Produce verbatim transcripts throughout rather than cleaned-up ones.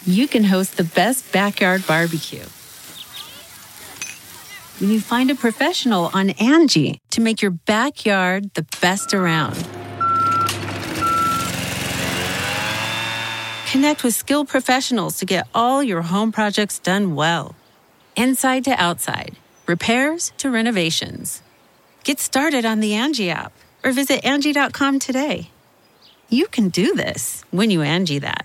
you can host the best backyard barbecue. When you find a professional on Angie to make your backyard the best around. Connect with skilled professionals to get all your home projects done well. Inside to outside, repairs to renovations. Get started on the Angie app or visit Angie dot com today. You can do this when you Angie that.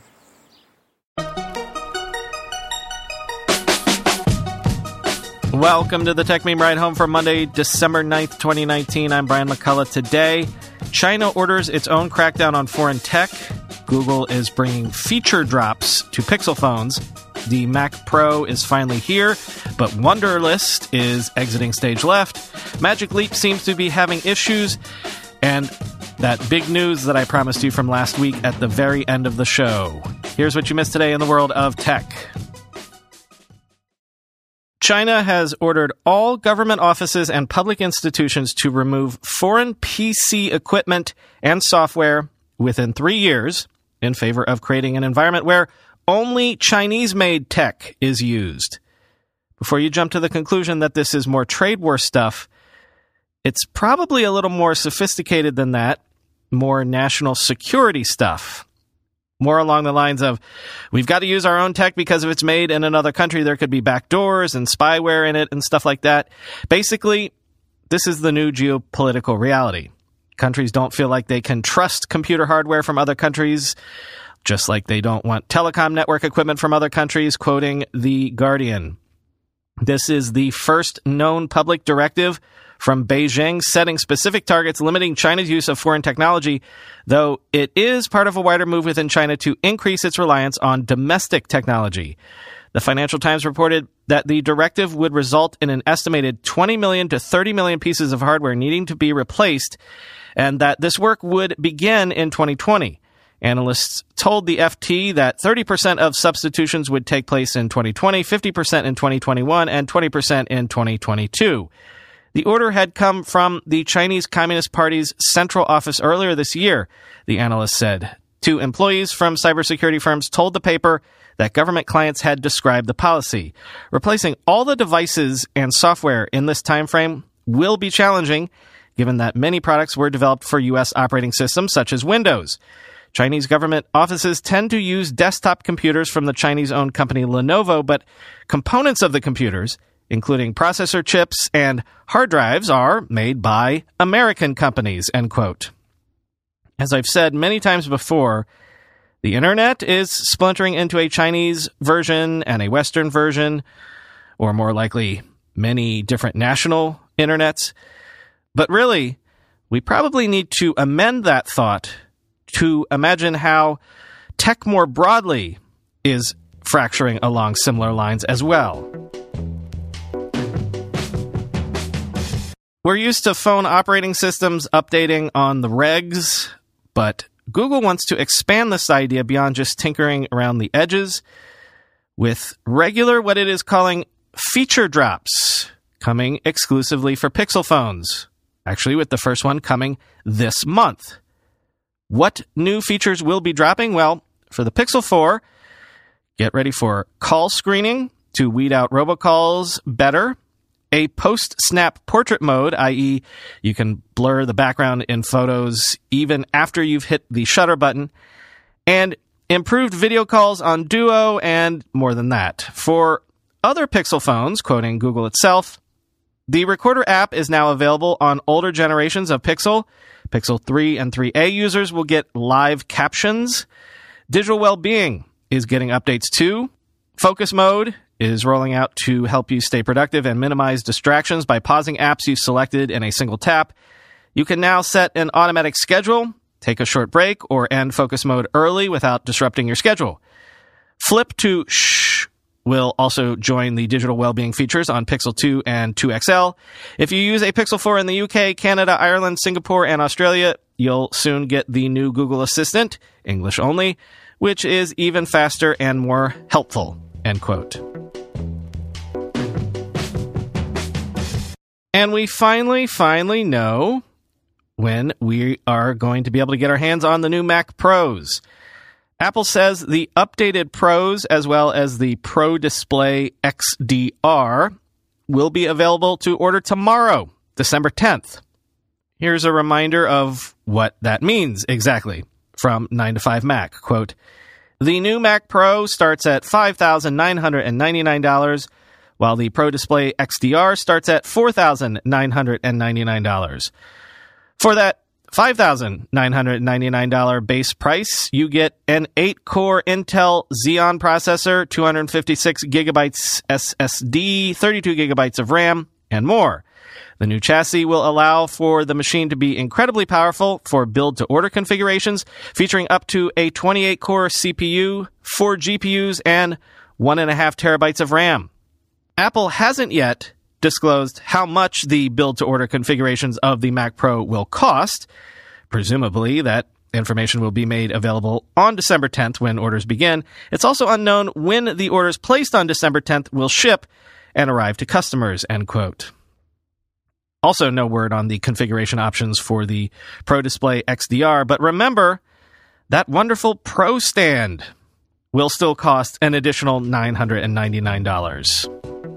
Welcome to the Tech Meme Ride Home for Monday, December ninth, twenty nineteen. I'm Brian McCullough. Today, China orders its own crackdown on foreign tech. Google is bringing feature drops to Pixel phones. The Mac Pro is finally here, but Wunderlist is exiting stage left. Magic Leap seems to be having issues. And that big news that I promised you from last week at the very end of the show. Here's what you missed today in the world of tech. China has ordered all government offices and public institutions to remove foreign P C equipment and software within three years in favor of creating an environment where only Chinese-made tech is used. Before you jump to the conclusion that this is more trade war stuff, it's probably a little more sophisticated than that, more national security stuff. More along the lines of, we've got to use our own tech because if it's made in another country, there could be backdoors and spyware in it and stuff like that. Basically, this is the new geopolitical reality. Countries don't feel like they can trust computer hardware from other countries, just like they don't want telecom network equipment from other countries, quoting The Guardian. This is the first known public directive from Beijing setting specific targets limiting China's use of foreign technology, though it is part of a wider move within China to increase its reliance on domestic technology. The Financial Times reported that the directive would result in an estimated twenty million to thirty million pieces of hardware needing to be replaced, and that this work would begin in twenty twenty. Analysts told the F T that thirty percent of substitutions would take place in twenty twenty, fifty percent in twenty twenty-one, and twenty percent in twenty twenty-two. The order had come from the Chinese Communist Party's central office earlier this year, the analyst said. Two employees from cybersecurity firms told the paper that government clients had described the policy. Replacing all the devices and software in this time frame will be challenging, given that many products were developed for U S operating systems such as Windows. Chinese government offices tend to use desktop computers from the Chinese-owned company Lenovo, but components of the computers, including processor chips and hard drives, are made by American companies, end quote. As I've said many times before, the internet is splintering into a Chinese version and a Western version, or more likely, many different national internets. But really, we probably need to amend that thought to imagine how tech more broadly is fracturing along similar lines as well. We're used to phone operating systems updating on the regs, but Google wants to expand this idea beyond just tinkering around the edges with regular, what it is calling feature drops, coming exclusively for Pixel phones. Actually, with the first one coming this month. What new features will be dropping? Well, for the Pixel four, get ready for call screening to weed out robocalls better. A post-snap portrait mode, that is you can blur the background in photos even after you've hit the shutter button, and improved video calls on Duo, and more than that. For other Pixel phones, quoting Google itself, the Recorder app is now available on older generations of Pixel. Pixel three and three A users will get live captions. Digital Wellbeing is getting updates too. Focus mode is rolling out to help you stay productive and minimize distractions by pausing apps you've selected in a single tap. You can now set an automatic schedule, take a short break, or end focus mode early without disrupting your schedule. Flip to Shh will also join the digital well-being features on Pixel two and two X L. If you use a Pixel four in the U K, Canada, Ireland, Singapore, and Australia, you'll soon get the new Google Assistant, English only, which is even faster and more helpful, end quote. And we finally, finally know when we are going to be able to get our hands on the new Mac Pros. Apple says the updated Pros as well as the Pro Display X D R will be available to order tomorrow, December tenth. Here's a reminder of what that means exactly from nine to five Mac. Quote, the new Mac Pro starts at five thousand nine hundred ninety-nine dollars, while the Pro Display X D R starts at four thousand nine hundred ninety-nine dollars. For that five thousand nine hundred ninety-nine dollars base price, you get an eight-core Intel Xeon processor, two hundred fifty-six gigabytes S S D, thirty-two gigabytes of RAM, and more. The new chassis will allow for the machine to be incredibly powerful for build-to-order configurations, featuring up to a twenty-eight core C P U, four G P Us, and one point five terabytes of RAM. Apple hasn't yet disclosed how much the build-to-order configurations of the Mac Pro will cost. Presumably, that information will be made available on December tenth when orders begin. It's also unknown when the orders placed on December tenth will ship and arrive to customers, end quote. Also, no word on the configuration options for the Pro Display X D R, but remember, that wonderful Pro stand will still cost an additional nine hundred ninety-nine dollars.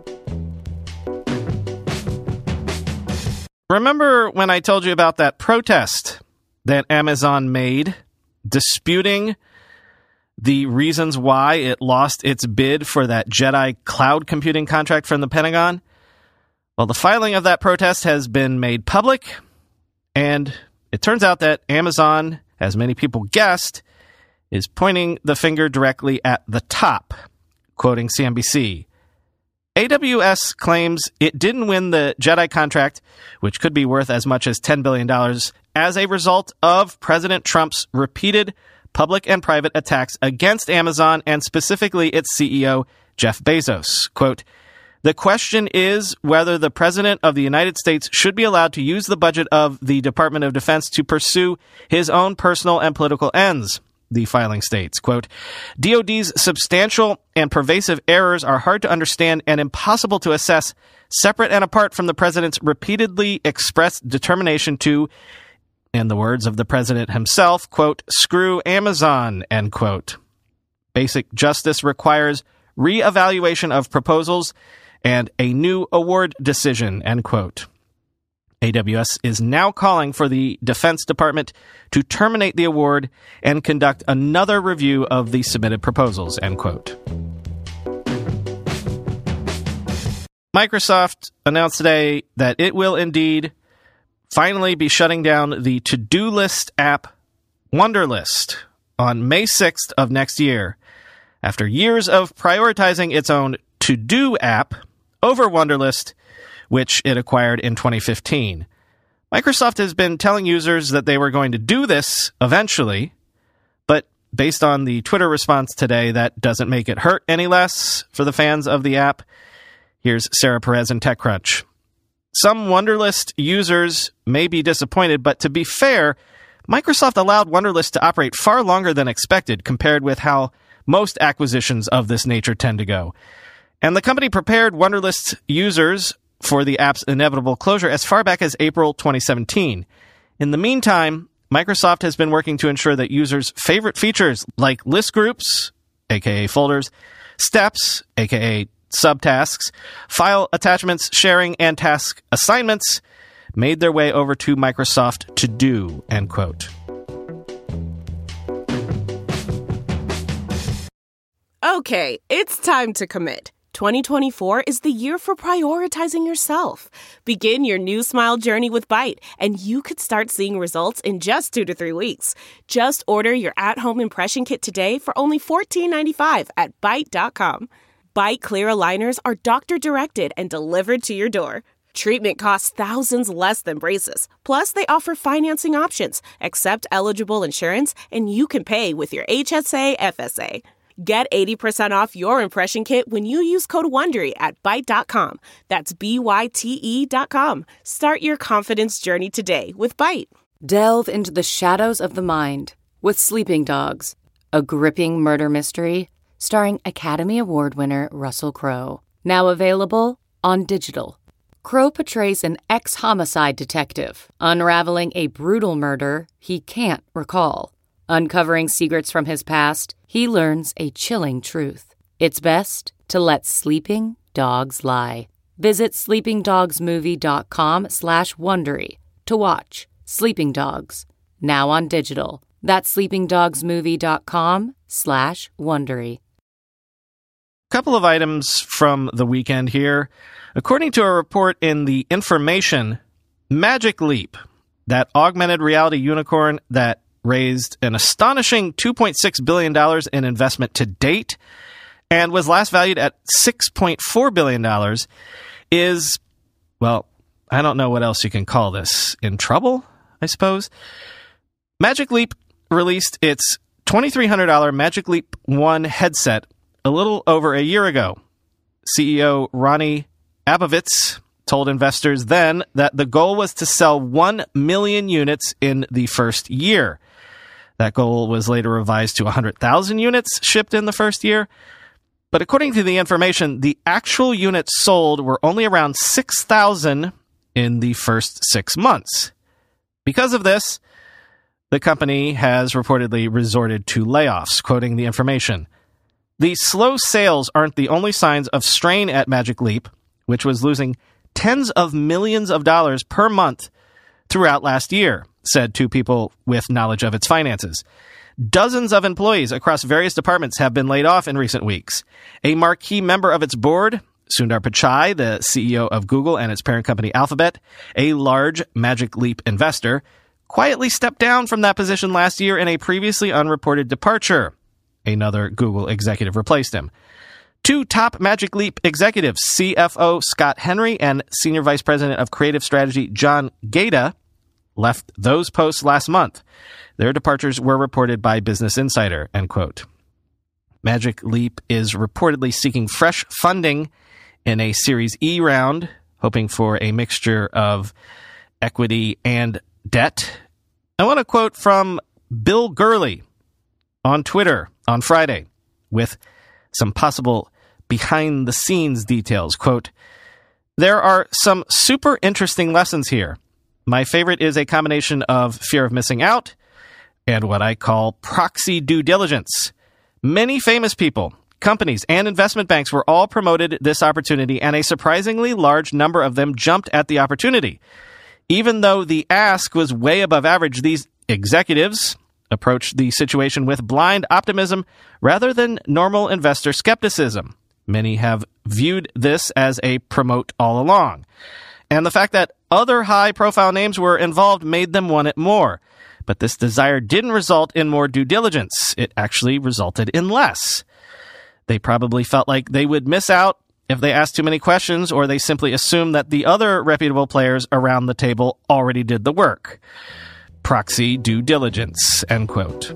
Remember when I told you about that protest that Amazon made disputing the reasons why it lost its bid for that Jedi cloud computing contract from the Pentagon? Well, the filing of that protest has been made public, and it turns out that Amazon, as many people guessed, is pointing the finger directly at the top. Quoting C N B C, A W S claims it didn't win the Jedi contract, which could be worth as much as ten billion dollars, as a result of President Trump's repeated public and private attacks against Amazon and specifically its C E O, Jeff Bezos. Quote, the question is whether the President of the United States should be allowed to use the budget of the Department of Defense to pursue his own personal and political ends, the filing states. Quote, D O D's substantial and pervasive errors are hard to understand and impossible to assess, separate and apart from the President's repeatedly expressed determination to, in the words of the President himself, quote, screw Amazon, end quote. Basic justice requires re-evaluation of proposals and a new award decision, end quote. A W S is now calling for the Defense Department to terminate the award and conduct another review of the submitted proposals, end quote. Microsoft announced today that it will indeed finally be shutting down the to-do list app Wunderlist on May sixth of next year, after years of prioritizing its own to-do app over Wunderlist, which it acquired in twenty fifteen. Microsoft has been telling users that they were going to do this eventually, but based on the Twitter response today, that doesn't make it hurt any less for the fans of the app. Here's Sarah Perez in TechCrunch. Some Wunderlist users may be disappointed, but to be fair, Microsoft allowed Wunderlist to operate far longer than expected compared with how most acquisitions of this nature tend to go. And the company prepared Wunderlist users for the app's inevitable closure as far back as April twenty seventeen. In the meantime, Microsoft has been working to ensure that users' favorite features like list groups, aka folders, steps, aka subtasks, file attachments, sharing, and task assignments made their way over to Microsoft To Do, end quote. Okay, it's time to commit. twenty twenty-four is the year for prioritizing yourself. Begin your new smile journey with Byte, and you could start seeing results in just two to three weeks. Just order your at-home impression kit today for only fourteen ninety-five at byte dot com. Byte Clear aligners are doctor-directed and delivered to your door. Treatment costs thousands less than braces. Plus, they offer financing options, accept eligible insurance, and you can pay with your H S A F S A. Get eighty percent off your impression kit when you use code WONDERY at byte dot com. That's B Y T E dot com. Start your confidence journey today with Byte. Delve into the shadows of the mind with Sleeping Dogs, a gripping murder mystery starring Academy Award winner Russell Crowe. Now available on digital. Crowe portrays an ex-homicide detective unraveling a brutal murder he can't recall. Uncovering secrets from his past, he learns a chilling truth. It's best to let sleeping dogs lie. Visit sleepingdogsmovie.com slash Wondery to watch Sleeping Dogs, now on digital. That's sleepingdogsmovie.com slash Wondery. Couple of items from the weekend here. According to a report in The Information, Magic Leap, that augmented reality unicorn that raised an astonishing two point six billion dollars in investment to date and was last valued at six point four billion dollars, is, well, I don't know what else you can call this. In trouble, I suppose? Magic Leap released its twenty-three hundred dollars Magic Leap One headset a little over a year ago. C E O Ronnie Abovitz told investors then that the goal was to sell one million units in the first year. That goal was later revised to one hundred thousand units shipped in the first year. But according to The Information, the actual units sold were only around six thousand in the first six months. Because of this, the company has reportedly resorted to layoffs, quoting The Information. The slow sales aren't the only signs of strain at Magic Leap, which was losing tens of millions of dollars per month throughout last year, said two people with knowledge of its finances. Dozens of employees across various departments have been laid off in recent weeks. A marquee member of its board, Sundar Pichai, the C E O of Google and its parent company Alphabet, a large Magic Leap investor, quietly stepped down from that position last year in a previously unreported departure. Another Google executive replaced him. Two top Magic Leap executives, C F O Scott Henry and Senior Vice President of Creative Strategy John Gaeta, left those posts last month. Their departures were reported by Business Insider, end quote. Magic Leap is reportedly seeking fresh funding in a Series E round, hoping for a mixture of equity and debt. I want to quote from Bill Gurley on Twitter on Friday with some possible behind-the-scenes details. Quote, "There are some super interesting lessons here. My favorite is a combination of fear of missing out and what I call proxy due diligence. Many famous people, companies, and investment banks were all promoted this opportunity, and a surprisingly large number of them jumped at the opportunity. Even though the ask was way above average, these executives approached the situation with blind optimism rather than normal investor skepticism. Many have viewed this as a promote all along. And the fact that other high-profile names were involved made them want it more. But this desire didn't result in more due diligence. It actually resulted in less. They probably felt like they would miss out if they asked too many questions, or they simply assumed that the other reputable players around the table already did the work. Proxy due diligence," end quote.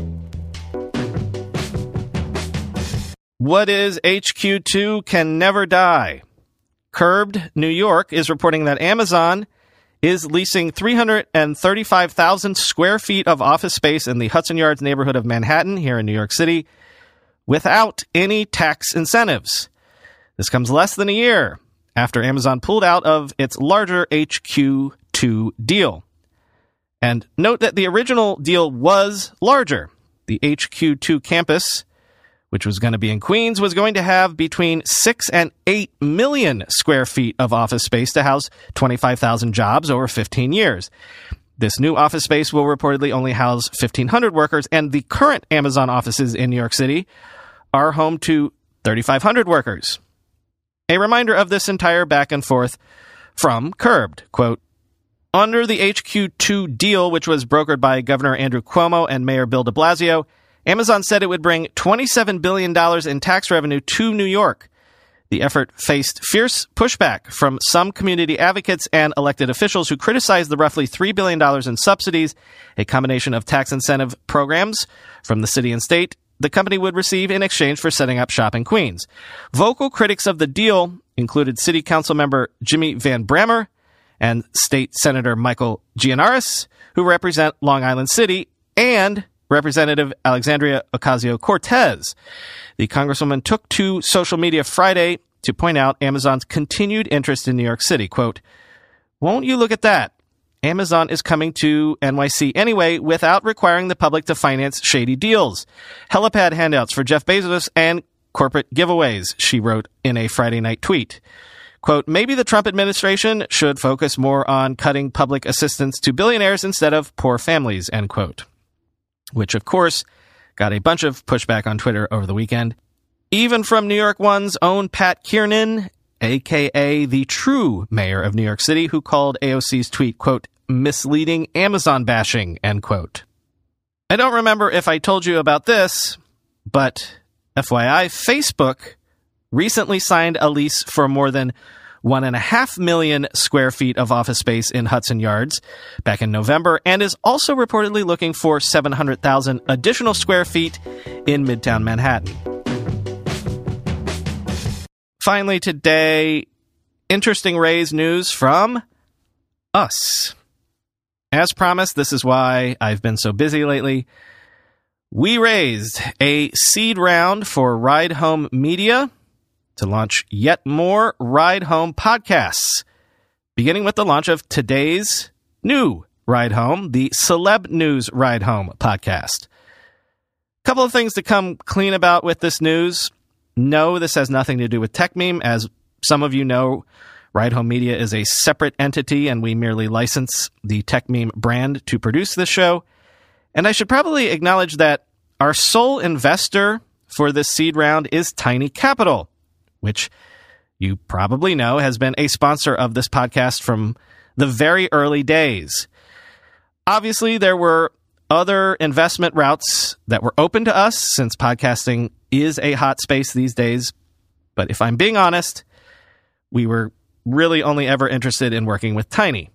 What is H Q two can never die? Curbed New York is reporting that Amazon is leasing three hundred thirty-five thousand square feet of office space in the Hudson Yards neighborhood of Manhattan here in New York City without any tax incentives. This comes less than a year after Amazon pulled out of its larger H Q two deal. And note that the original deal was larger. The H Q two campus, which was going to be in Queens, was going to have between six and eight million square feet of office space to house twenty-five thousand jobs over fifteen years. This new office space will reportedly only house fifteen hundred workers, and the current Amazon offices in New York City are home to thirty-five hundred workers. A reminder of this entire back and forth from Curbed, quote, "Under the H Q two deal, which was brokered by Governor Andrew Cuomo and Mayor Bill de Blasio, Amazon said it would bring twenty-seven billion dollars in tax revenue to New York. The effort faced fierce pushback from some community advocates and elected officials who criticized the roughly three billion dollars in subsidies, a combination of tax incentive programs from the city and state, the company would receive in exchange for setting up shop in Queens. Vocal critics of the deal included City Council member Jimmy Van Brammer and State Senator Michael Gianaris, who represent Long Island City, and Representative Alexandria Ocasio-Cortez. The Congresswoman took to social media Friday to point out Amazon's continued interest in New York City. Quote, "Won't you look at that? Amazon is coming to N Y C anyway without requiring the public to finance shady deals. Helipad handouts for Jeff Bezos and corporate giveaways, she wrote in a Friday night tweet. Quote, maybe the Trump administration should focus more on cutting public assistance to billionaires instead of poor families, end quote. Which, of course, got a bunch of pushback on Twitter over the weekend. Even from New York One's own Pat Kiernan, a k a the true mayor of New York City, who called A O C's tweet, quote, misleading Amazon bashing, end quote. I don't remember if I told you about this, but F Y I, Facebook recently signed a lease for more than one and a half million square feet of office space in Hudson Yards back in November, and is also reportedly looking for seven hundred thousand additional square feet in Midtown Manhattan. Finally today, interesting Raise news from us. As promised, this is why I've been so busy lately. We raised a seed round for Ride Home Media to launch yet more Ride Home podcasts, beginning with the launch of today's new Ride Home, the Celeb News Ride Home podcast. A couple of things to come clean about with this news. No, this has nothing to do with TechMeme. As some of you know, Ride Home Media is a separate entity, and we merely license the TechMeme brand to produce this show. And I should probably acknowledge that our sole investor for this seed round is Tiny Capital, which you probably know has been a sponsor of this podcast from the very early days. Obviously, there were other investment routes that were open to us, since podcasting is a hot space these days. But if I'm being honest, we were really only ever interested in working with Tiny.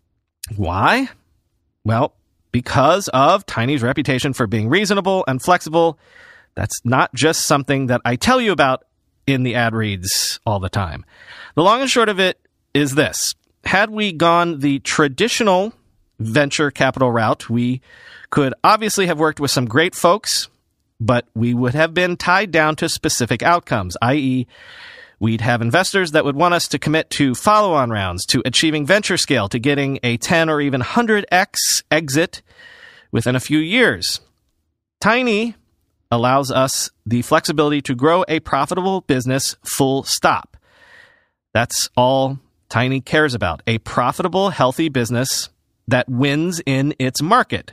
Why? Well, because of Tiny's reputation for being reasonable and flexible. That's not just something that I tell you about in the ad reads all the time. The long and short of it is this. Had we gone the traditional venture capital route, we could obviously have worked with some great folks, but we would have been tied down to specific outcomes, that is, we'd have investors that would want us to commit to follow-on rounds, to achieving venture scale, to getting a ten or even one hundred x exit within a few years. Tiny allows us the flexibility to grow a profitable business full stop. That's all Tiny cares about, a profitable, healthy business that wins in its market.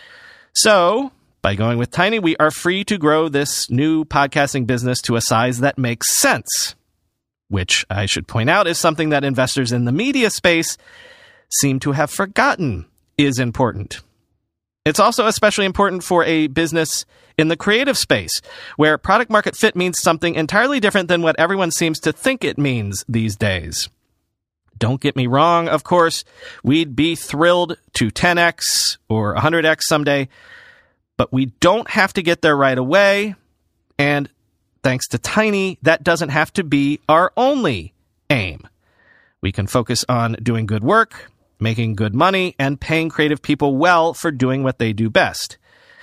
So, by going with Tiny, we are free to grow this new podcasting business to a size that makes sense, which I should point out is something that investors in the media space seem to have forgotten is important. It's also especially important for a business in the creative space, where product market fit means something entirely different than what everyone seems to think it means these days. Don't get me wrong, of course, we'd be thrilled to ten x or one hundred x someday, but we don't have to get there right away, and thanks to Tiny, that doesn't have to be our only aim. We can focus on doing good work, making good money, and paying creative people well for doing what they do best.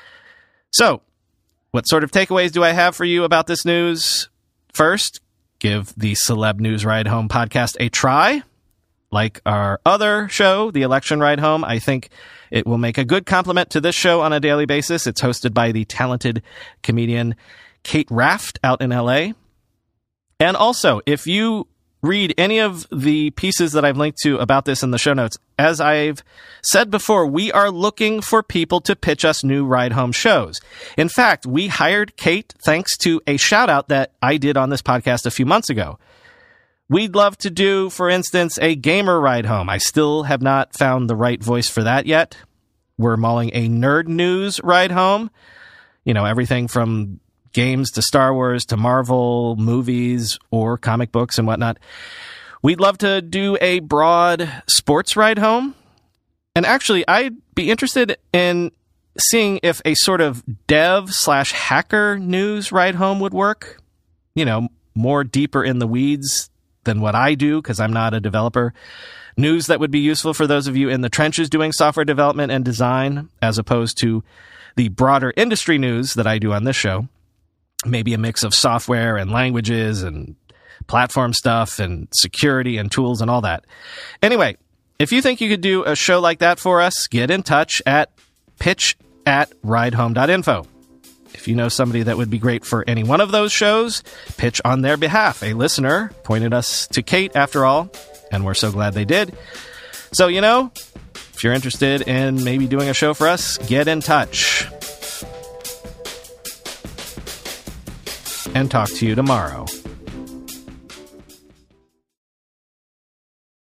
So, what sort of takeaways do I have for you about this news? First, give the Celeb News Ride Home podcast a try. Like our other show, The Election Ride Home, I think it will make a good complement to this show on a daily basis. It's hosted by the talented comedian Kate Raft out in L A. And also, if you read any of the pieces that I've linked to about this in the show notes, as I've said before, we are looking for people to pitch us new ride home shows. In fact, we hired Kate thanks to a shout out that I did on this podcast a few months ago. We'd love to do, for instance, a gamer ride home. I still have not found the right voice for that yet. We're mulling a nerd news ride home. You know, everything from games to Star Wars to Marvel movies or comic books and whatnot. We'd love to do a broad sports ride home. And actually, I'd be interested in seeing if a sort of dev slash hacker news ride home would work. You know, more deeper in the weeds than what I do, because I'm not a developer. News that would be useful for those of you in the trenches doing software development and design, as opposed to the broader industry news that I do on this show. Maybe a mix of software and languages and platform stuff and security and tools and all that. Anyway, If you think you could do a show like that for us, get in touch at pitch at ridehome dot info. If you know somebody that would be great for any one of those shows, pitch on their behalf. A listener pointed us to Kate, after all, and we're so glad they did. So, you know, if you're interested in maybe doing a show for us, get in touch. And talk to you tomorrow.